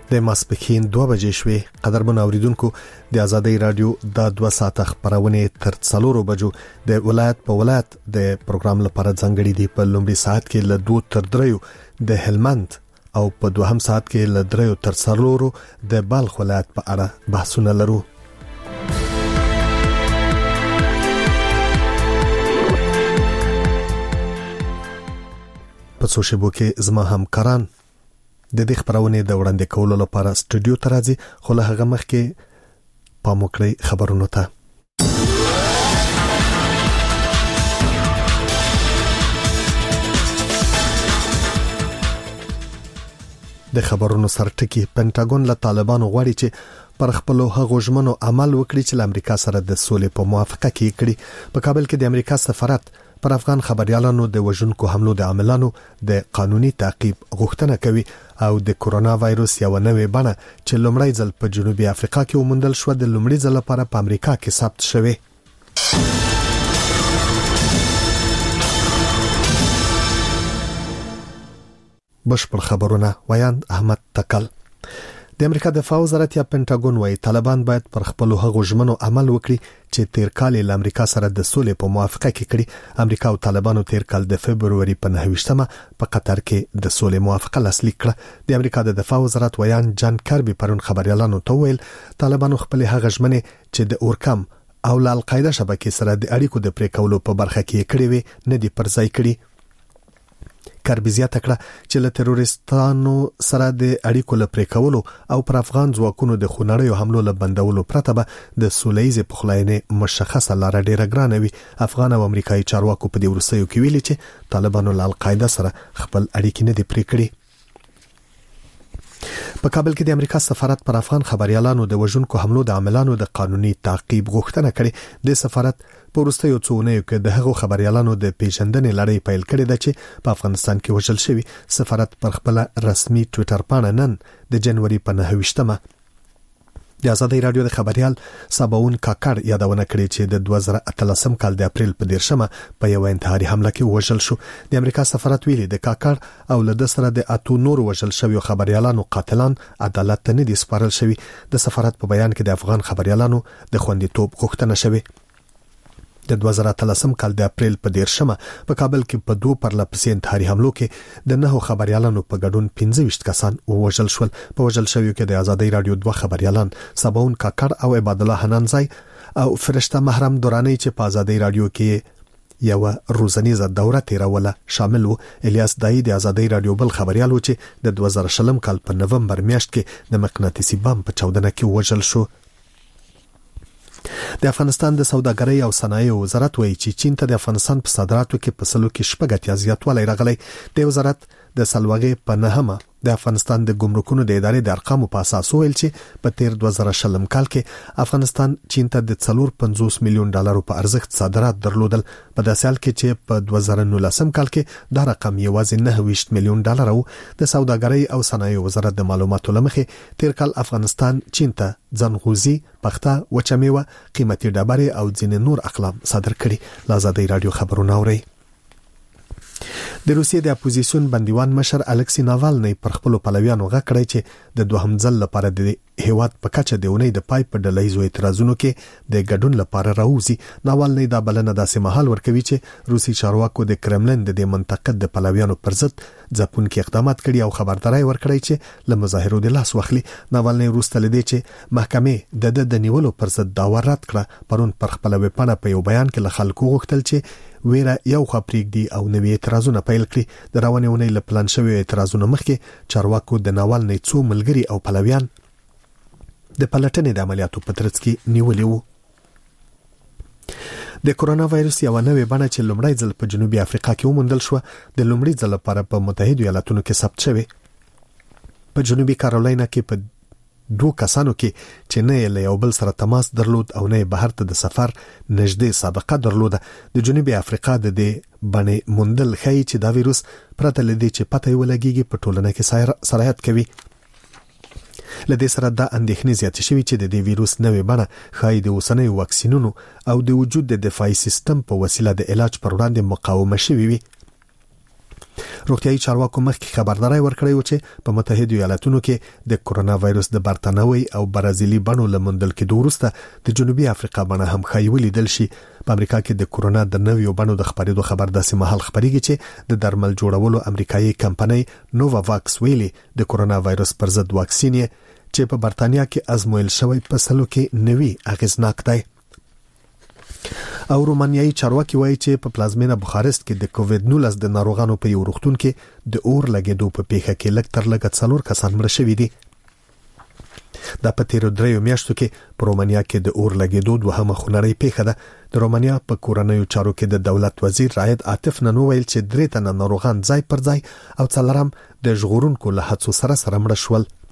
د ماسپښین 2 بجې شوې. قدرمن اوریدونکو د آزادۍ رادیو د 2 ساعته خبرونه تر 4 بجو د ولایت په ولایت د پروګرام لپاره ځانګړي دي. په لومړي ساعت کې له 2 تر 3 د هلمند او په دوهم ساعت کې له 3 تر 4 د بلخ ولایت په اړه بحثونه لرو. په سوشيبو کې زما همکاران د دې خبرونه د وړاندې کولو لپاره سټوډیو ته راځي، خو له هغه مخکې پام وکړئ خبرونو ته. د خبرونو سرټکی پینټاګون له طالبانو غواړي چې پر خپل هغو ژمنو عمل وکړي چې له امریکا سره د سولې په موافقه کې کړي. په کابل کې د امریکا سفارت پر افغان خبريالانو د وژونکو حملو د عاملانو د قانوني تعقیب غوښتنه کوي او د کورونا وایروس یو نوې بڼه چې لومړی ځل په جنوبي افریقا کې وموندل شو د لومړي ځل لپاره په امریکا کې ثبت شوه. بشپړ خبرونه ویاند احمد تکل. د امریکا دفاع وزارت یا پینټاګون وايي طالبان باید پر خپل هغو ژمنو عمل وکړي چې تیر کال له امریکا سره د سولې په موافقه کې کړي. امریکا او طالبانو تیر کال د فبرवरी په 9مه په قطر کې د سولې موافقه لاسلیک کړه. د امریکا د دفاع وزارت ویان جان کاربي پرون خبريالانو ته ویل طالبانو خپل هغه ژمنې چې د اورکم او القاعده شبکې سره د اړیکو د پرې کولو په برخه کې کړې وي نه دي پر ځای کړي. کاربي زیاته کړه چې له تروریستانو سره د اړیکو لپاره کولو او پر افغان ځواکونو د خونړیو حملو له بندولو پرته به د سولېزې پخلاینې مشخصه لار ډیره ګرانه وي. افغان او امریکایي چارواکو په دې ورسېو کې ویلي چې طالبانو له القاعده سره خپل اړیکې نه دي پرې کړې. په کابل کې د امریکا سفارت پر افغان خبريالانو د وژونکو حملو د عاملانو د قانوني تعقیب غوښتنه کړې. د سفارت په وروستیو څو اونیو کې د هغو خبريالانو د پیژندنې لړۍ پیل کړې ده چې په افغانستان کې وژل شوي. سفارت پر خپل رسمي ټوئیټر پاڼه نن د جنوري په 9مه د آزادۍ رادیو د خبريال سباون کاکړ یادونه کړې چې د 2013 کال د اپریل په 10مه په یو انتحاري حمله کې وژل شو. د امریکا سفارت ویلي د کاکړ او له سره د اتو نور وژل شوی خبريالانو قاتلان عدالت ته نه دي سپارل شوی. د سفارت په بیان کې د افغان خبريالانو د خوندیتوب غوښتنه شوی. د 2013 کال د اپریل په 10مه په کابل کې په 2 پرلپسې انتحاري حملو کې د 9 خبريالانو په ګډون 25 کسان وژل شول. په وژل شویو کې د آزادۍ رادیو 2 خبريالان سباون کاکړ او عبد الله حنانزای او فرشته محرم دورانی چې په آزادۍ رادیو کې یو روزنیزه دوره تیروله شامل وو. الیاس دای د آزادۍ رادیو بل خبريالو چې د 2020 کال په نومبر میاشت کې د مقناطیسي بم په چاودنه کې وژل شو. د افغانستان د سوداګرۍ او صنایع وزارت وایي چې چین ته د افغانستان په صادراتو کې په سلو کې 8 زیاتوالی راغلی. د وزارت د سلوغې په 9مه د افغانستان د ګمرکونو د ادارې د ارقامو په اساس ویل چې په تیر 2020 کال کې افغانستان چین ته د 450 میلیون ډالرو په ارزښت صادرات درلودل. په داسې حال کې چې په 2019 کال کې دا رقم یوازې 29 میلیون ډالر وو. د سوداګرۍ او صنایع وزارت د معلوماتو لمخې تیر کال افغانستان چین ته ځنغوزي، پخته، وچمیوه، قیمتي ډبرې او ځینې نور اقلام صادر کړي. آزادۍ رادیو خبرونه اوري. د روسیې د اپوزیسیون بندیوان مشر الکسی ناوالنی پر خپل پلویانو غږ کړی چې د دوهم ځل لپاره د هیواد په کچه د اونۍ د پای په ډلهیزو اعتراضونو کې د ګډون لپاره راوځي. ناوالنی دا بلنه داسې مهال ورکوي چې روسي چارواکو د کرملین د منطقه د پلویانو پر ضد ځپونکي اقدامات کړي او خبرداري ورکړي چې له مظاهرو د لاس واخلي. ناوالنی وروسته لدی چې محکمې د نیولو پر ضد داوا رد کړه. پرون پر خپل ویبپاڼه په یو بیان کې له خلکو غوښتل چې ویره یو خپریږي او نوې اعتراضونه پیل کړي. د روانې اونۍ له پلان شوی اعتراضونو مخکې چارواکو د ناوالنی څو ملګري او پلویان د پلټنې د عملیاتو په ترڅ کې نیولې وو. د کورونا وایروس یو نوې بڼه چې لومړی ځل په جنوبي افریقا کې وموندل شو د لومړي ځل لپاره په متحده ایالاتونو کې ثبت شوی. په جنوبي کارولاینا کې په 2 کسانو کې چې نه له یو بل سره تماس درلود او نه بهر ته د سفر نږدې سابقه درلوده. د جنوبي افریقا د دې باندې موندل ښیي چې دا وایروس پرته لدی چې پته ولګيږي په ټولنه کې سرایت کوي. لدې سره دا اندېښنې زیاتې شوې چې د دې وایروس نوې بڼه ښایي د اوسنیو واکسینونو او د وجود د دفاعي سیستم په وسیله د علاج پر وړاندې مقاومه شوي وي. روغتيایي چارواکو مخکې خبرداري ورکړې و چې په متحده ایالاتونو کې د کورونا وایروس د برتانوي او برازیلي بڼو لمندل کې وروسته د جنوبي افریقا بڼه هم خایولې دل شي. په امریکا کې د کورونا د نویو بڼو د خبرېدو خبر داسې مهال خبرېږي چې د درمل جوړولو امریکایي کمپنۍ نووا واکس ویلي د کورونا وایروس پر ضد واکسین چې په برتانیا کې ازمویل شوی په سلو کې نوي اغیزناک دی. او رومانیایي چارواکي وایي چې په پلازمینه بخارست کې د کووید 19 د ناروغانو په یو روغتون کې د اور لګېدو په پیښه کې لږ تر لږه 4 کسان مړه شوي دي. دا په تیرو 3 میاشتو کې په رومانیا کې د اور لګېدو دوهمه خونړۍ پیښه ده. د رومانیا په کورنیو چارو کې د دولت وزیر راید عاطف نن وویل چې 3 تنه ناروغان ځای پر ځای او څلورم د ژغورونکو له هڅو سره مړه شول.